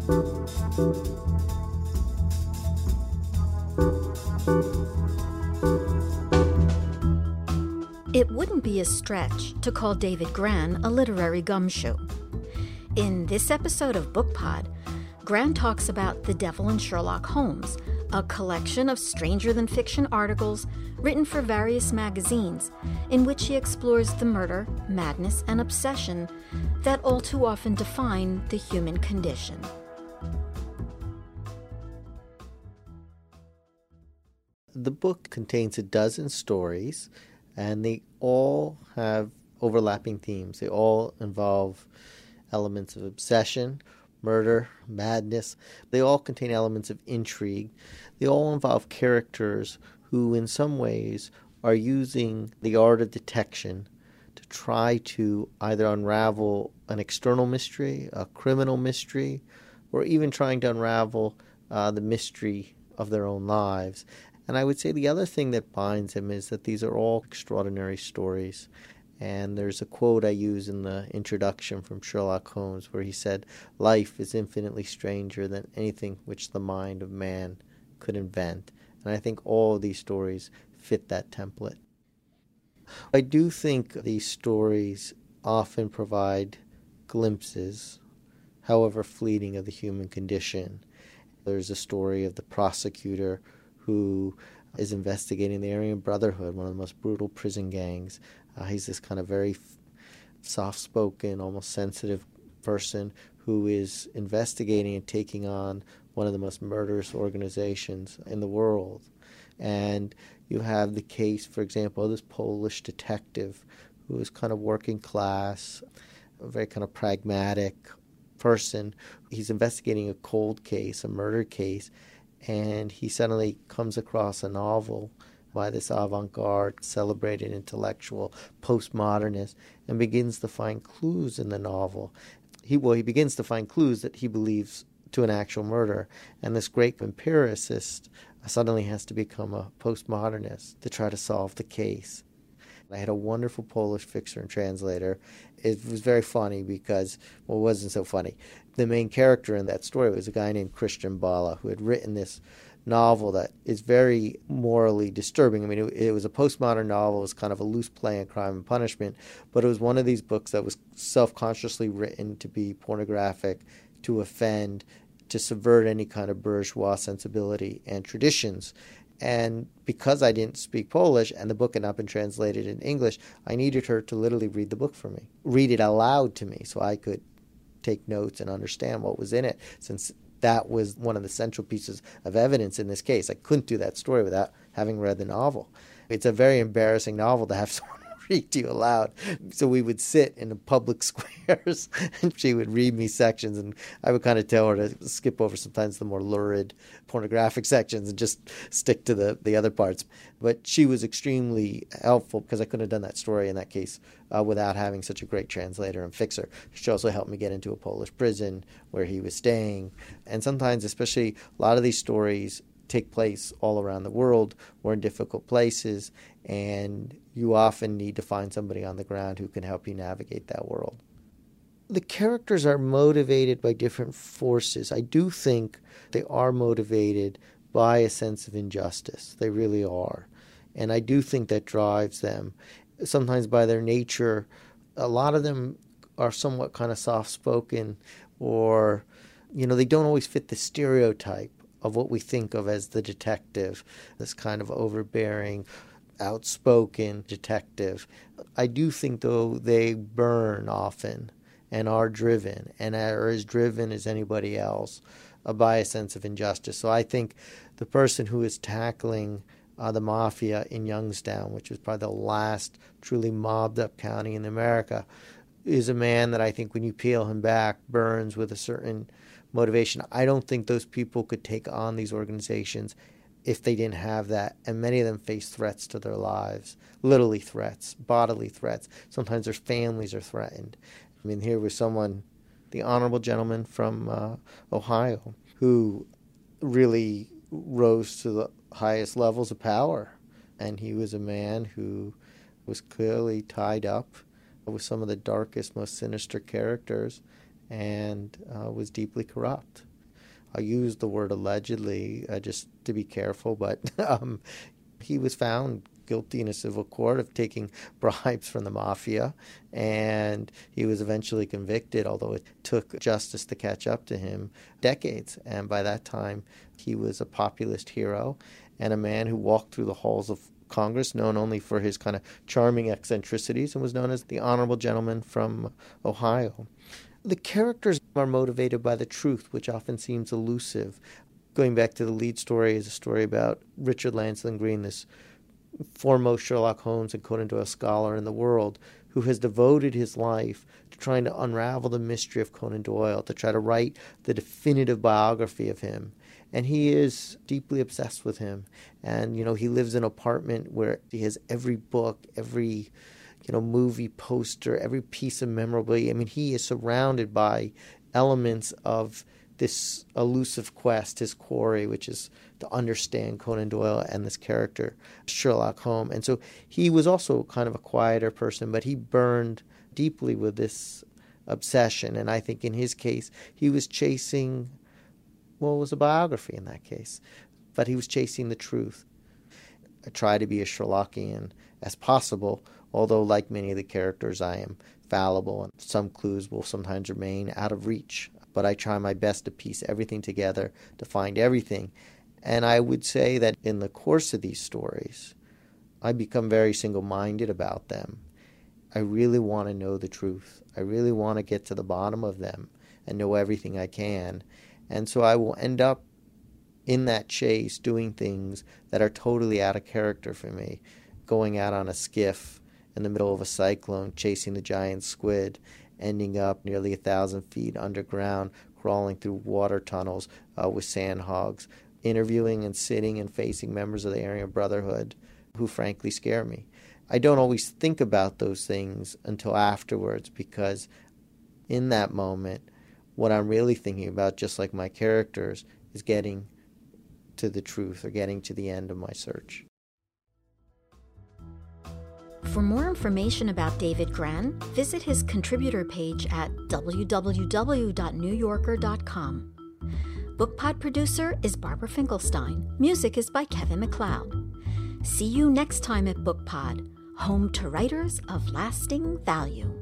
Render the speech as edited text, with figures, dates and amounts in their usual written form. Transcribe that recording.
It wouldn't be a stretch to call David Grann a literary gumshoe. In this episode of Book Pod, Grann talks about The Devil and Sherlock Holmes, a collection of stranger-than-fiction articles written for various magazines in which he explores the murder, madness, and obsession that all too often define the human condition. The book contains a dozen stories, and they all have overlapping themes. They all involve elements of obsession, murder, madness. They all contain elements of intrigue. They all involve characters who, in some ways, are using the art of detection to try to either unravel an external mystery, a criminal mystery, or even trying to unravel the mystery of their own lives. And I would say the other thing that binds them is that these are all extraordinary stories. And there's a quote I use in the introduction from Sherlock Holmes where he said, "Life is infinitely stranger than anything which the mind of man could invent." And I think all of these stories fit that template. I do think these stories often provide glimpses, however fleeting, of the human condition. There's a story of the prosecutor who is investigating the Aryan Brotherhood, one of the most brutal prison gangs. He's this kind of very soft-spoken, almost sensitive person who is investigating and taking on one of the most murderous organizations in the world. And you have the case, for example, of this Polish detective who is kind of working class, a very kind of pragmatic person. He's investigating a cold case, a murder case, and he suddenly comes across a novel by this avant-garde, celebrated intellectual postmodernist, and begins to find clues in the novel. He begins to find clues that he believes to an actual murder, and this great empiricist suddenly has to become a postmodernist to try to solve the case. I had a wonderful Polish fixer and translator. It was very funny because, well, it wasn't so funny. The main character in that story was a guy named Christian Bala who had written this novel that is very morally disturbing. I mean, it was a postmodern novel. It was kind of a loose play on crime and punishment, but it was one of these books that was self-consciously written to be pornographic, to offend, to subvert any kind of bourgeois sensibility and traditions. And because I didn't speak Polish and the book had not been translated in English, I needed her to literally read the book for me, read it aloud to me so I could take notes and understand what was in it, since that was one of the central pieces of evidence in this case. I couldn't do that story without having read the novel. It's a very embarrassing novel to have someone read to you aloud. So we would sit in the public squares and she would read me sections, and I would kind of tell her to skip over sometimes the more lurid pornographic sections and just stick to the other parts. But she was extremely helpful because I couldn't have done that story in that case without having such a great translator and fixer. She also helped me get into a Polish prison where he was staying. And sometimes, especially a lot of these stories take place all around the world or in difficult places, and you often need to find somebody on the ground who can help you navigate that world. The characters are motivated by different forces. I do think they are motivated by a sense of injustice. They really are. And I do think that drives them. Sometimes by their nature, a lot of them are somewhat kind of soft-spoken, or, they don't always fit the stereotype of what we think of as the detective, this kind of overbearing, outspoken detective. I do think, though, they burn often and are driven, and are as driven as anybody else by a sense of injustice. So I think the person who is tackling the mafia in Youngstown, which was probably the last truly mobbed-up county in America, is a man that I think when you peel him back burns with a certain motivation. I don't think those people could take on these organizations if they didn't have that. And many of them face threats to their lives, literally threats, bodily threats. Sometimes their families are threatened. I mean, here was someone, the honorable gentleman from Ohio, who really rose to the highest levels of power. And he was a man who was clearly tied up with some of the darkest, most sinister characters, and was deeply corrupt. I'll use the word allegedly just to be careful, but he was found guilty in a civil court of taking bribes from the mafia, and he was eventually convicted, although it took justice to catch up to him decades. And by that time, he was a populist hero and a man who walked through the halls of Congress, known only for his kind of charming eccentricities, and was known as the honorable gentleman from Ohio. The characters are motivated by the truth, which often seems elusive. Going back to the lead story is a story about Richard Lancelyn Green, this foremost Sherlock Holmes and Conan Doyle scholar in the world, who has devoted his life to trying to unravel the mystery of Conan Doyle, to try to write the definitive biography of him. And he is deeply obsessed with him. And, he lives in an apartment where he has every book, every, movie poster, every piece of memorabilia. I mean, he is surrounded by elements of this elusive quest, his quarry, which is to understand Conan Doyle and this character, Sherlock Holmes. And so he was also kind of a quieter person, but he burned deeply with this obsession. And I think in his case, he was chasing, it was a biography in that case, but he was chasing the truth. I try to be as Sherlockian as possible, although like many of the characters, I am fallible, and some clues will sometimes remain out of reach. But I try my best to piece everything together, to find everything. And I would say that in the course of these stories, I become very single-minded about them. I really want to know the truth. I really want to get to the bottom of them and know everything I can. And so I will end up in that chase doing things that are totally out of character for me, going out on a skiff in the middle of a cyclone, chasing the giant squid, ending up nearly 1,000 feet underground, crawling through water tunnels with sandhogs, interviewing and sitting and facing members of the Aryan Brotherhood who frankly scare me. I don't always think about those things until afterwards, because in that moment, what I'm really thinking about, just like my characters, is getting to the truth or getting to the end of my search. For more information about David Grann, visit his contributor page at www.newyorker.com. BookPod producer is Barbara Finkelstein. Music is by Kevin MacLeod. See you next time at BookPod, home to writers of lasting value.